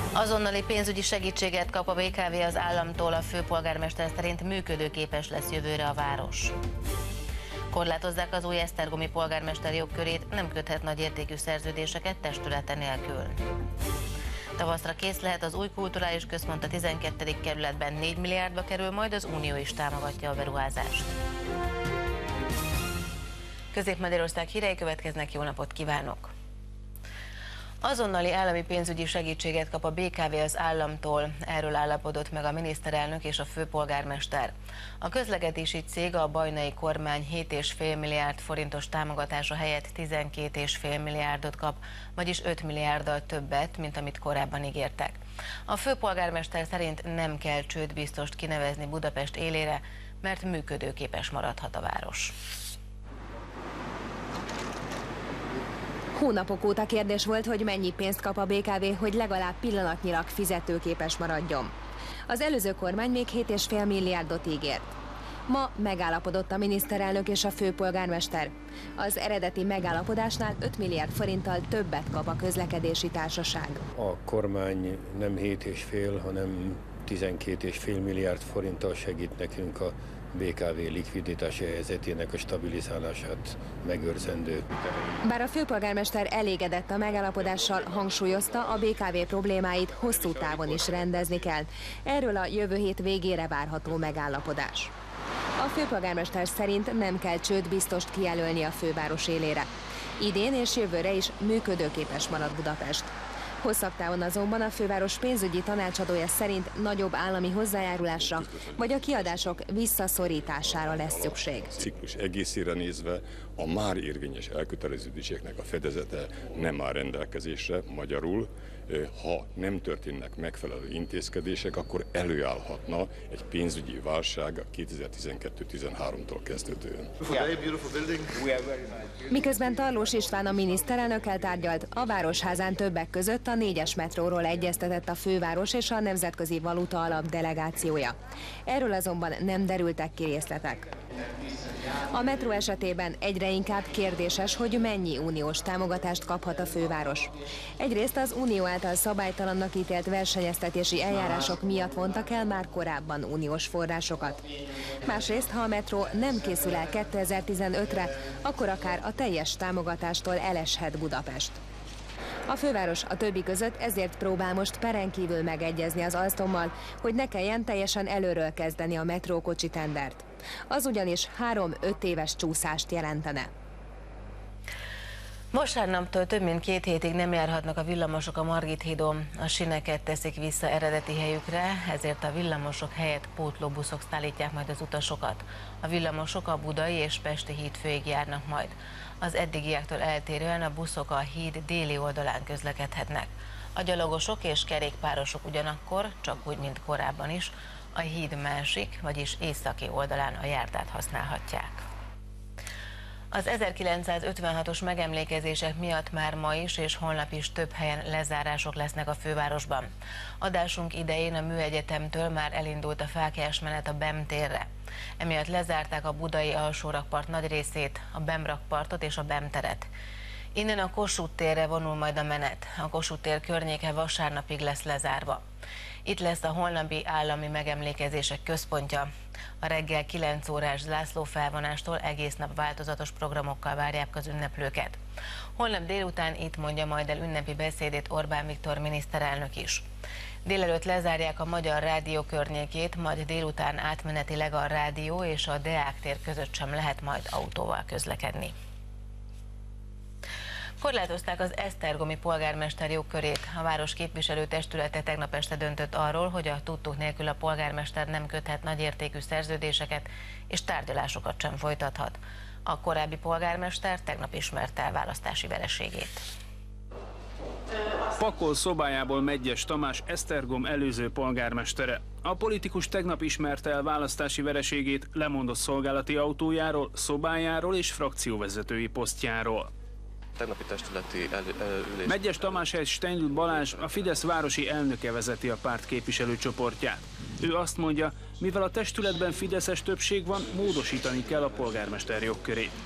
Azonnali pénzügyi segítséget kap a BKV az államtól, a főpolgármester szerint működőképes lesz jövőre a város. Korlátozzák az új esztergomi polgármester jogkörét, nem köthet nagy értékű szerződéseket testülete nélkül. Tavaszra kész lehet az új kulturális központ a 12. kerületben, 4 milliárdba kerül, majd az Unió is támogatja a beruházást. Közép-Magyarország hírei következnek, jó napot kívánok! Azonnali állami pénzügyi segítséget kap a BKV az államtól, erről állapodott meg a miniszterelnök és a főpolgármester. A közlekedési cég a bajnai kormány 7,5 milliárd forintos támogatása helyett 12,5 milliárdot kap, vagyis 5 milliárddal többet, mint amit korábban ígértek. A főpolgármester szerint nem kell csődbiztost kinevezni Budapest élére, mert működőképes maradhat a város. Hónapok óta kérdés volt, hogy mennyi pénzt kap a BKV, hogy legalább pillanatnyilag fizetőképes maradjon. Az előző kormány még 7,5 milliárdot ígért. Ma megállapodott a miniszterelnök és a főpolgármester. Az eredeti megállapodásnál 5 milliárd forinttal többet kap a közlekedési társaság. A kormány nem 7,5, hanem 12,5 milliárd forinttal segít nekünk a BKV likviditási helyzetének a stabilizálását megőrzendő. Bár a főpolgármester elégedett a megállapodással, hangsúlyozta, a BKV problémáit hosszú távon is rendezni kell. Erről a jövő hét végére várható megállapodás. A főpolgármester szerint nem kell csődbiztost kijelölni a főváros élére. Idén és jövőre is működőképes marad Budapest. Hosszabb távon azonban a főváros pénzügyi tanácsadója szerint nagyobb állami hozzájárulásra vagy a kiadások visszaszorítására lesz szükség. A ciklus egészére nézve a már érvényes elköteleződéseknek a fedezete nem áll rendelkezésre, magyarul, ha nem történnek megfelelő intézkedések, akkor előállhatna egy pénzügyi válság 2012-13-tól kezdődően. Miközben Tarlós István a miniszterelnökkel tárgyalt, a Városházán többek között a 4-es metróról egyeztetett a főváros és a Nemzetközi Valuta Alap delegációja. Erről azonban nem derültek ki részletek. A metró esetében egyre inkább kérdéses, hogy mennyi uniós támogatást kaphat a főváros. Egyrészt az Unió által szabálytalannak ítélt versenyeztetési eljárások miatt vontak el már korábban uniós forrásokat. Másrészt, ha a metró nem készül el 2015-re, akkor akár a teljes támogatástól eleshet Budapest. A főváros a többi között ezért próbál most peren kívül megegyezni az Alstommal, hogy ne kelljen teljesen előről kezdeni a metrókocsi tendert. Az ugyanis 3-5 éves csúszást jelentene. Vasárnaptól több mint 2 hétig nem járhatnak a villamosok a Margit hídon. A síneket teszik vissza eredeti helyükre, ezért a villamosok helyett pótlóbuszok szállítják majd az utasokat. A villamosok a Budai és Pesti híd főig járnak majd. Az eddigiektől eltérően a buszok a híd déli oldalán közlekedhetnek. A gyalogosok és kerékpárosok ugyanakkor, csak úgy, mint korábban is, a híd másik, vagyis északi oldalán a járdát használhatják. Az 1956-os megemlékezések miatt már ma is és holnap is több helyen lezárások lesznek a fővárosban. Adásunk idején a Műegyetemtől már elindult a fáklyás menet a BEM térre. Emiatt lezárták a budai alsórakpart nagy részét, a BEM rakpartot és a BEM teret. Innen a Kossuth térre vonul majd a menet. A Kossuth tér környéke vasárnapig lesz lezárva. Itt lesz a holnapi állami megemlékezések központja. A reggel 9 órás zászlófelvonástól egész nap változatos programokkal várják az ünneplőket. Holnap délután itt mondja majd el ünnepi beszédét Orbán Viktor miniszterelnök is. Délelőtt lezárják a Magyar Rádió környékét, majd délután átmenetileg a Rádió és a Deák tér között sem lehet majd autóval közlekedni. Korlátozták az esztergomi polgármester jogkörét. A város képviselőtestülete tegnap este döntött arról, hogy a tudtuk nélkül a polgármester nem köthet nagyértékű szerződéseket és tárgyalásokat sem folytathat. A korábbi polgármester tegnap ismerte el választási vereségét. Pakol szobájából Medgyes Tamás, Esztergom előző polgármestere. A politikus tegnap ismerte el választási vereségét, lemondott szolgálati autójáról, szobájáról és frakcióvezetői posztjáról. Tegnapi testületi ülés. Medgyes Tamás helyett Steinlund Balázs, a Fidesz városi elnöke vezeti a párt képviselőcsoportját. Ő azt mondja, mivel a testületben fideszes többség van, módosítani kell a polgármester jogkörét.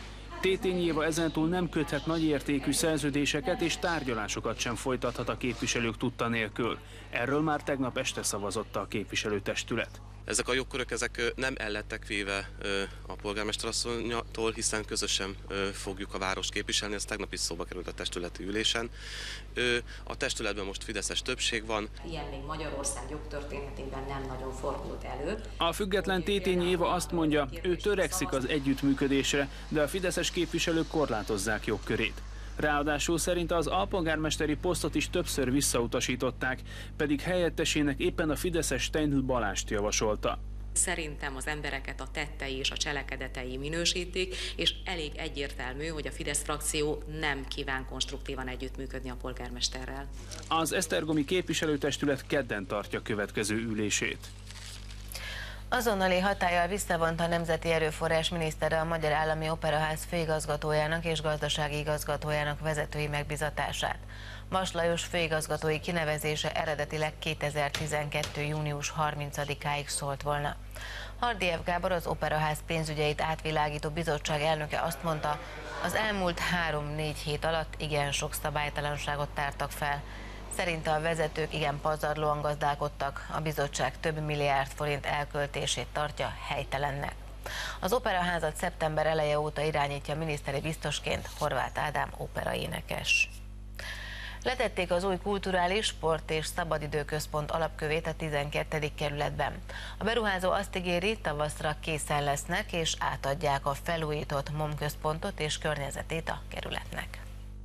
Tétényi Éva ezentúl nem köthet nagyértékű szerződéseket és tárgyalásokat sem folytathat a képviselők tudta nélkül. Erről már tegnap este szavazott a képviselőtestület. Ezek a jogkörök nem el lettek véve a polgármesterasszonytól, hiszen közösen fogjuk a várost képviselni, ez tegnap is szóba került a testületi ülésen. A testületben most fideszes többség van. Ilyen még Magyarország jogtörténetében nem nagyon fordult elő. A független Tétényi Éva azt mondja, ő törekszik az együttműködésre, de a fideszes képviselők korlátozzák jogkörét. Ráadásul szerint az alpolgármesteri posztot is többször visszautasították, pedig helyettesének éppen a fideszes Steindl Balást javasolta. Szerintem az embereket a tettei és a cselekedetei minősítik, és elég egyértelmű, hogy a Fidesz frakció nem kíván konstruktívan együttműködni a polgármesterrel. Az esztergomi képviselőtestület kedden tartja következő ülését. Azonnali hatállyal visszavonta a Nemzeti Erőforrás minisztere a Magyar Állami Operaház főigazgatójának és gazdasági igazgatójának vezetői megbízatását. Vas Lajos főigazgatói kinevezése eredetileg 2012. június 30-áig szólt volna. Hardiev Gábor, az Operaház pénzügyeit átvilágító bizottság elnöke azt mondta, az elmúlt 3-4 hét alatt igen sok szabálytalanságot tártak fel. Szerinte a vezetők igen pazarlóan gazdálkodtak, a bizottság több milliárd forint elköltését tartja helytelennek. Az Operaházat szeptember eleje óta irányítja miniszteri biztosként Horváth Ádám operaénekes. Letették az új kulturális, sport és szabadidőközpont alapkövét a 12. kerületben. A beruházó azt ígéri, tavaszra készen lesznek és átadják a felújított MOM központot és környezetét a kerületnek.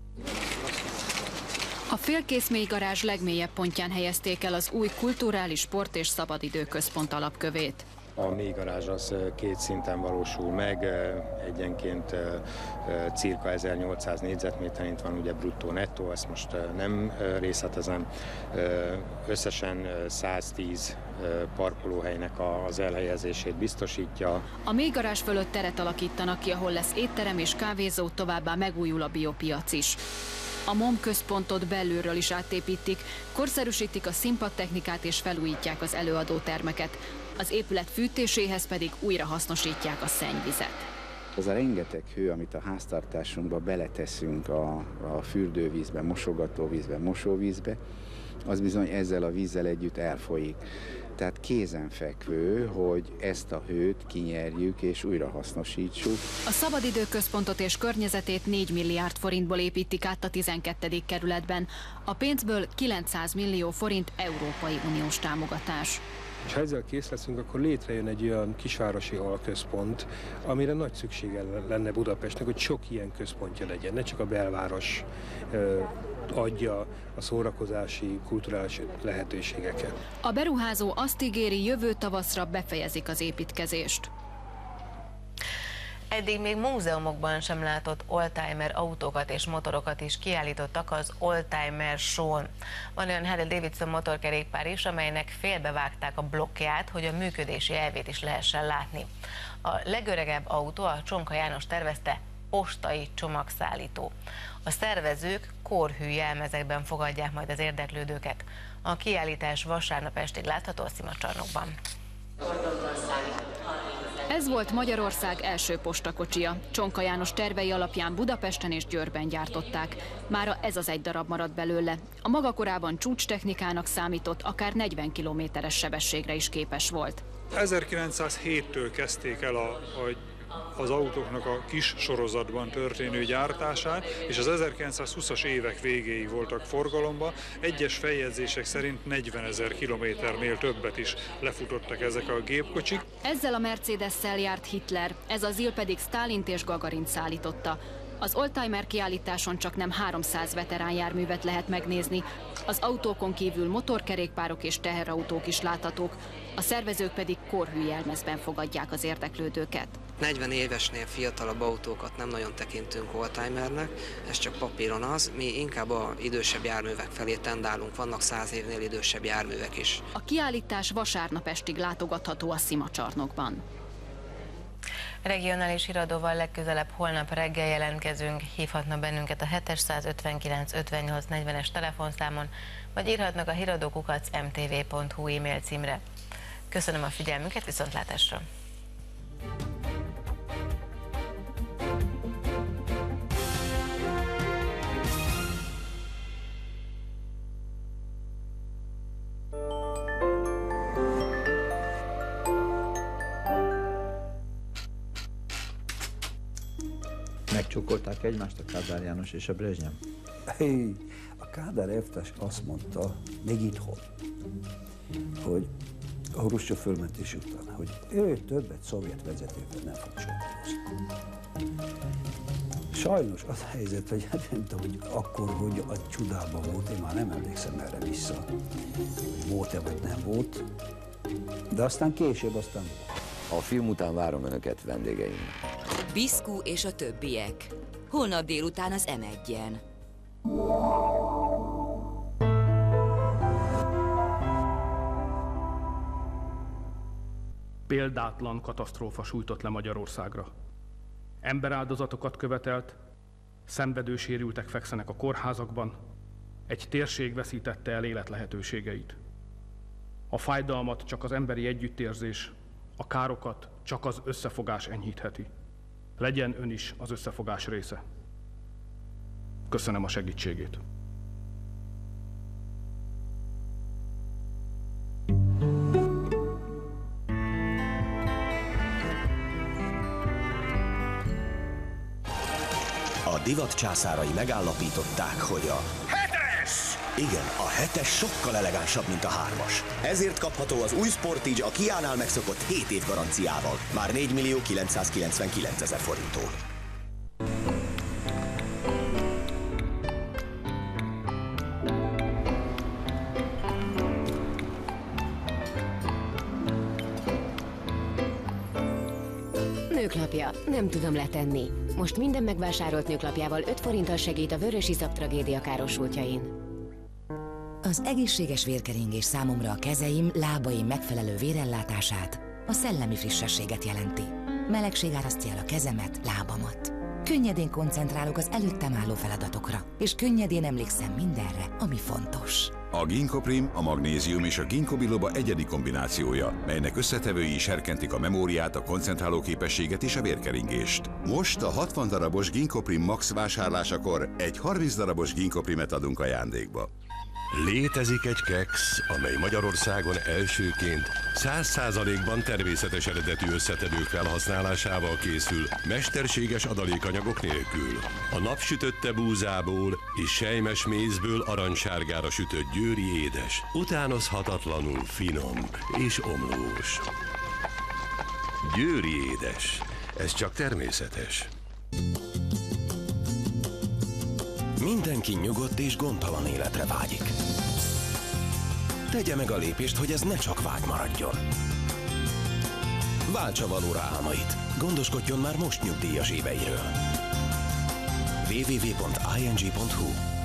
A félkész mélygarázs legmélyebb pontján helyezték el az új kulturális, sport és szabadidőközpont alapkövét. A mélygarázs az 2 szinten valósul meg, egyenként cirka 1800 négyzetméterint van ugye bruttó nettó, ezt most nem részletezem. Összesen 110 parkolóhelynek az elhelyezését biztosítja. A mélygarázs fölött teret alakítanak ki, ahol lesz étterem és kávézó, továbbá megújul a biopiac is. A MOM központot belülről is átépítik, korszerűsítik a színpadtechnikát és felújítják az előadótermeket. Az épület fűtéséhez pedig újra hasznosítják a szennyvizet. Az a rengeteg hő, amit a háztartásunkba beleteszünk a fürdővízbe, mosogatóvízbe, mosóvízbe, az bizony ezzel a vízzel együtt elfolyik. Tehát kézenfekvő, hogy ezt a hőt kinyerjük és újra hasznosítsuk. A szabadidőközpontot és környezetét 4 milliárd forintból építik át a 12. kerületben. A pénzből 900 millió forint Európai Uniós támogatás. És ha ezzel kész leszünk, akkor létrejön egy olyan kisvárosi alközpont, amire nagy szüksége lenne Budapestnek, hogy sok ilyen központja legyen, ne csak a belváros adja a szórakozási, kulturális lehetőségeket. A beruházó azt ígéri, jövő tavaszra befejezik az építkezést. Eddig még múzeumokban sem látott oldtimer autókat és motorokat is kiállítottak az Oldtimer Show-n. Van olyan Harley Davidson motorkerékpár is, amelynek félbevágták a blokkját, hogy a működési elvét is lehessen látni. A legöregebb autó, a Csonka János tervezte, postai csomagszállító. A szervezők korhű jelmezekben fogadják majd az érdeklődőket. A kiállítás vasárnap estig látható a Szimacsarnokban. Ez volt Magyarország első postakocsia. Csonka János tervei alapján Budapesten és Győrben gyártották. Mára ez az egy darab maradt belőle. A maga korában csúcstechnikának számított, akár 40 kilométeres sebességre is képes volt. 1907-től kezdték el az autóknak a kis sorozatban történő gyártását, és az 1920-as évek végéig voltak forgalomba. Egyes feljegyzések szerint 40 000 kilométernél többet is lefutottak ezek a gépkocsik. Ezzel a Mercedes-szel járt Hitler, ez az Il pedig Sztálint és Gagarint szállította. Az oldtimer kiállításon csak nem 300 veterán járművet lehet megnézni. Az autókon kívül motorkerékpárok és teherautók is láthatók, a szervezők pedig korhű jelmezben fogadják az érdeklődőket. 40 évesnél fiatalabb autókat nem nagyon tekintünk oldtimernek, ez csak papíron az, mi inkább az idősebb járművek felé tendálunk, vannak 100 évnél idősebb járművek is. A kiállítás vasárnap estig látogatható a Szimacsarnokban. Regionális híradóval legközelebb holnap reggel jelentkezünk, hívhatna bennünket a 759 58 40-es telefonszámon, vagy írhatnak a híradó@mtv.hu e-mail címre. Köszönöm a figyelmüket, viszontlátásra! Megcsókolták egymást a Kádár János és a Brezsnyev? A Kádár elvtárs azt mondta, még itthon, hogy a Hruscsov fölmentés után, hogy ő többet szovjet vezetőkkel nem fog csókolózni. Sajnos az a helyzet, hogy hát nem tudom, hogy akkor, hogy a csodában volt, én már nem emlékszem erre vissza, hogy volt-e vagy nem volt, de aztán később volt. A film után várom Önöket, vendégeim. Biszkú és a többiek. Holnap délután az M1-en. Példátlan katasztrófa sújtott le Magyarországra. Emberáldozatokat követelt, szenvedősérültek fekszenek a kórházakban, egy térség veszítette el életlehetőségeit. A fájdalmat csak az emberi együttérzés, a károkat csak az összefogás enyhítheti. Legyen ön is az összefogás része. Köszönöm a segítségét. A divat császárai megállapították, hogy a 7-es! Igen, a 7-es sokkal elegánsabb, mint a 3-as. Ezért kapható az új Sportage a Kia-nál megszokott 7 év garanciával. Már 4.999.000 forinttól. Nőklapja. Nem tudom letenni. Most minden megvásárolt nőklapjával 5 forinttal segít a vörösiszap tragédia károsultjain. Az egészséges vérkeringés számomra a kezeim, lábaim megfelelő vérellátását, a szellemi frissességet jelenti. Melegség árasztja el a kezemet, lábamat. Könnyedén koncentrálok az előttem álló feladatokra, és könnyedén emlékszem mindenre, ami fontos. A Ginkgo-Prim, a magnézium és a ginkgo biloba egyedi kombinációja, melynek összetevői serkentik a memóriát, a koncentráló képességet és a vérkeringést. Most a 60 darabos Ginkgo-Prim Max vásárlásakor egy 30 darabos Ginkgo-Primet adunk ajándékba. Létezik egy keksz, amely Magyarországon elsőként 100%-ban természetes eredetű összetevők felhasználásával készül, mesterséges adalékanyagok nélkül. A napsütötte búzából és selymes mézből aranysárgára sütött győri édes, utánozhatatlanul finom és omlós. Győri édes, ez csak természetes. Mindenki nyugodt és gondtalan életre vágyik. Tegye meg a lépést, hogy ez ne csak vágy maradjon. Váltsa valóra álmait. Gondoskodjon már most nyugdíjas éveiről. www.ing.hu.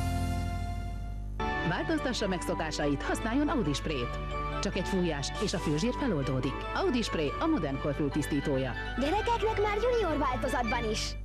Változtassa meg szokásait, használjon Audi Spray-t. Csak egy fújás, és a főzsír feloldódik. Audi Spray a modern kor fültisztítója. Gyerekeknek már junior változatban is.